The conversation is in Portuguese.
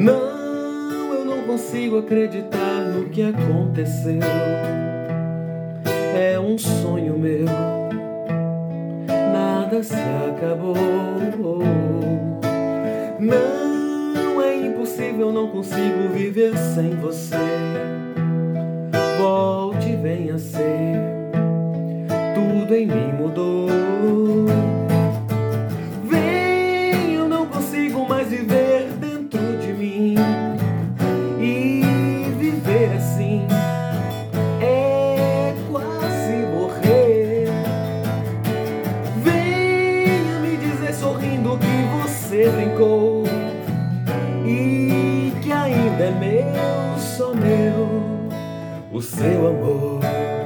Não, eu não consigo acreditar no que aconteceu. É um sonho meu, nada se acabou. Não, é impossível, não consigo viver sem você. Volte e venha ser, tudo em mim mudou. Vem, eu não consigo mais viver dentro de mim. E viver assim é quase morrer. Venha me dizer sorrindo que você brincou e que ainda é meu, só meu, o seu amor.